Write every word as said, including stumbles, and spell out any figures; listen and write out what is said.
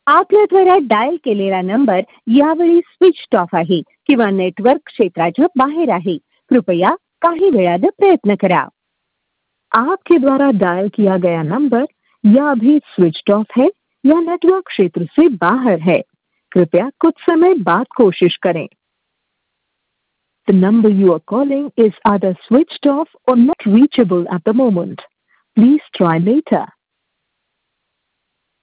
आपल्याद्वारे dial केलेला number यावेळी switched off आहे किंवा नेटवर्क क्षेत्राच्या बाहेर आहे. कृपया काही वेळानं प्रयत्न करा. आपके द्वारा डायल किया गया नंबर या अभी स्विच्ड ऑफ है या नेटवर्क क्षेत्र से बाहर है. कृपया कुछ समय बाद कोशिश करें. The number you are calling is either switched off or not reachable at the moment. Please try later.